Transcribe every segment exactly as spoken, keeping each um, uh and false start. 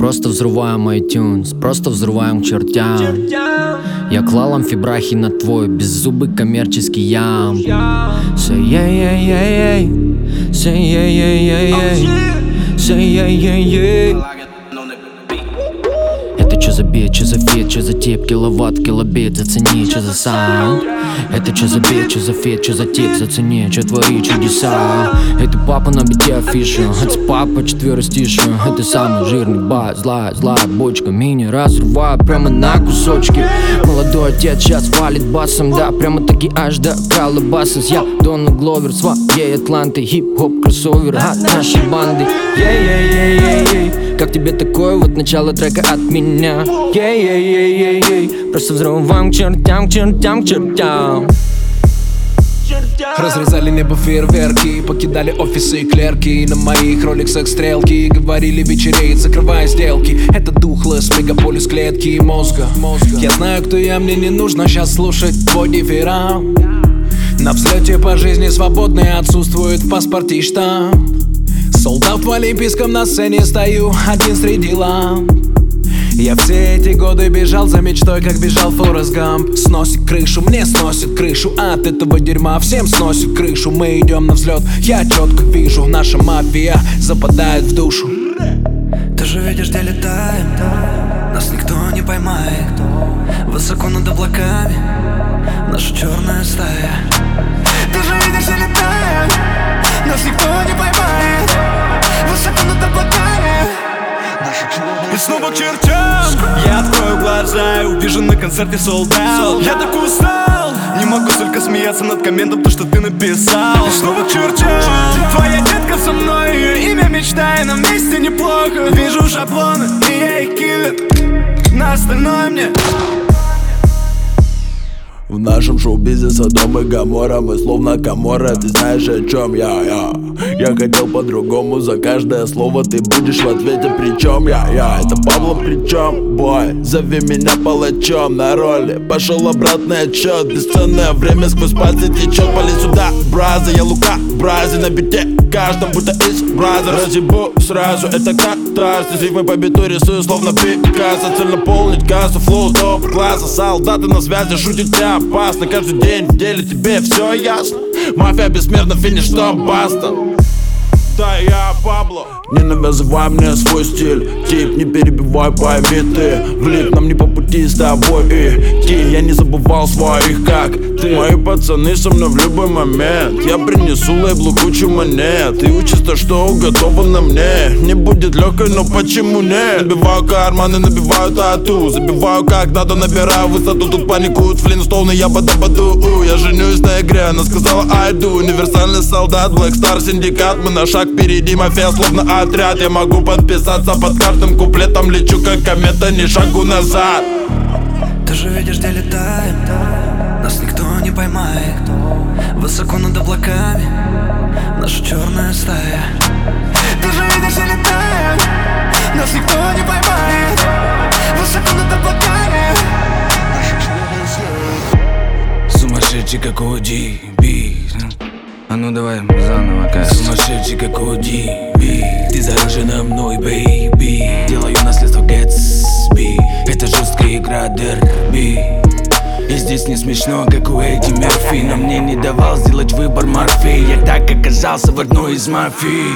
просто взрываем iTunes, просто взрываем к чертям. Я клал амфибрахи на твой беззубый коммерческий ям. Say yeah yeah yeah yeah, say yeah yeah yeah yeah, say yeah yeah yeah. Это чё за бит, чё за фит, чё за тип, киловатт, килобит, зацени, чё за саунд. Это чё за бит, чё за фит, чё за тип, зацени, чё твои чудеса. Это папа на бите афиша, это папа четверостиша. Это самый жирный бас, злая, злая бочка. Мини разрываю прямо на кусочки. Молодой отец сейчас валит басом, да, прямо таки аж до Калабасас. Я Дональд Гловер своей Атланты, хип-хоп кроссовер от нашей банды. Ей-ей-ей-ей-ей, как тебе такое вот начало трека от меня? Ей-ей-ей-ей-ей, просто взрываем к чертям, к чертям, к чертям. Разрезали небо фейерверки, покидали офисы и клерки. На моих роликсах стрелки, говорили вечереет, закрывая сделки. Это духлess, мегаполис клетки и мозга. Я знаю, кто я, мне не нужно сейчас слушать твой дифферам. На взлете по жизни свободный, отсутствует в паспорте штамп. Солдат в олимпийском, на сцене стою один среди ламп. Я все эти годы бежал за мечтой, как бежал Форест Гамп. Сносит крышу, мне сносит крышу, от этого дерьма всем сносит крышу. Мы идем на взлет, я четко вижу, наша мафия западает в душу. Ты же видишь, где летаем, нас никто не поймает. Высоко над облаками наша черная стая. Ты же видишь, где летаем, нас никто не поймает. Высоко над облаками. И снова к чертям. Я открою глаза и увижу на концерте sold out. Я так устал, не могу только смеяться над комментом, то, что ты написал. И снова к чертям. Твоя детка со мной, ее имя мечта, и нам вместе неплохо. Вижу шаблоны, и я их киллер. На остальное мне. В нашем шоу-бизе Содом и Гоморра, мы словно Каморра. Ты знаешь, о чем я, я Я хотел по-другому, за каждое слово ты будешь в ответе. Причем я, я, это Пабло, причем, бой, зови меня палачом на роли. Пошел обратный отчет, бесценное время сквозь пальцы течет. Пали сюда, браза, я Лука, бразе на бите, каждом будто из браза. Разъебу сразу, это катарсис. Здесь мы по биту рисую, словно Пикассо. Цель наполнить кассу, флоу топ класса. Солдаты на связи, шутить тебя опасно. Каждый день в деле тебе все ясно. Мафия бессмертна, финиш, что баста. Да, я Пабло. Не навязывай мне свой стиль, тип, не перебивай, пойми ты. Влип нам не по пути с тобой идти. Я не забывал своих, как ты. Мои пацаны со мной в любой момент. Я принесу лейблу кучу монет. И учится, что уготовано мне. Не будет легкой, но почему нет? Набиваю карманы, набиваю тату. Забиваю как надо, набираю высоту. Тут паникуют флинстоуны, я бада-баду. Я женюсь на игре, она сказала I do. Универсальный солдат, Black Star, синдикат. Мы на шаг впереди, мафия словно отряд. Я могу подписаться под каждым куплетом. Лечу как комета, ни шагу назад. Ты же видишь, где летаем, нас никто не поймает. Высоко над облаками наша черная стая. Ты же видишь, где летаем, нас никто не поймает. Высоко над облаками наша черная стая. Сумасшедший как о ди би. А ну давай заново, как сумасшедший как о ди би. Ты заражена мной, бейби. Делаю наследство Гэтсби. Это жесткая игра дерби. И здесь не смешно, как у Эдди Мерфи. Но мне не давал сделать выбор морфий. Я так оказался в одной из мафий.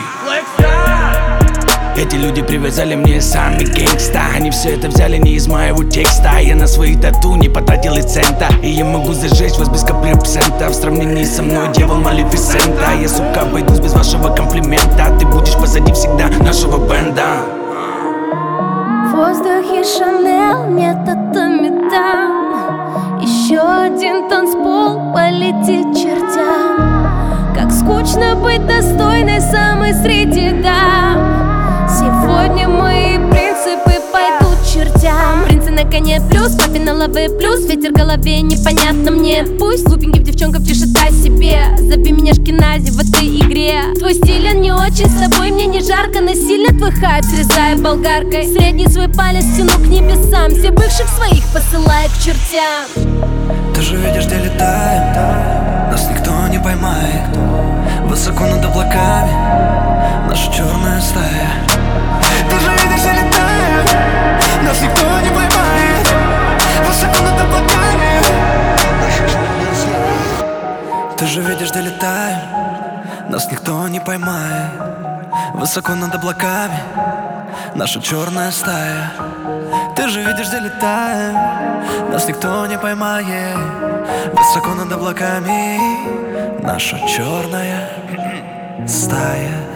Эти люди привязали мне сами гангста. Они все это взяли не из моего текста. Я на свои тату не потратил и цента. И я могу зажечь вас без капли абсента. В сравнении со мной дьявол Малефисента. Я, сука, обойдусь без вашего комплимента. Ты будешь позади всегда нашего бенда. В воздухе Шанель, нет, это металл. Еще один танцпол полетит чертям. Как скучно быть достойной самой среди дам. Сегодня мои принципы пойдут чертям. Принцы на коне плюс, папе на лаве плюс. Ветер в голове непонятно мне. Пусть глупеньким девчонкам тишит о себе. Зови меня Шкинази в этой игре. Твой стиль, он не очень, с тобой мне не жарко. Но сильно твой хайп, срезая болгаркой. Средний свой палец тяну к небесам. Все бывших своих посылаю к чертям. Ты же видишь, где летаем, нас никто не поймает. Высоко над облаками наша черная стая. Ты же видишь, где летаем, Ты же видишь, где летаем, нас никто не поймает. Высоко над облаками наша черная стая. Ты же видишь, где летаем, нас никто не поймает. Высоко над облаками наша черная стая.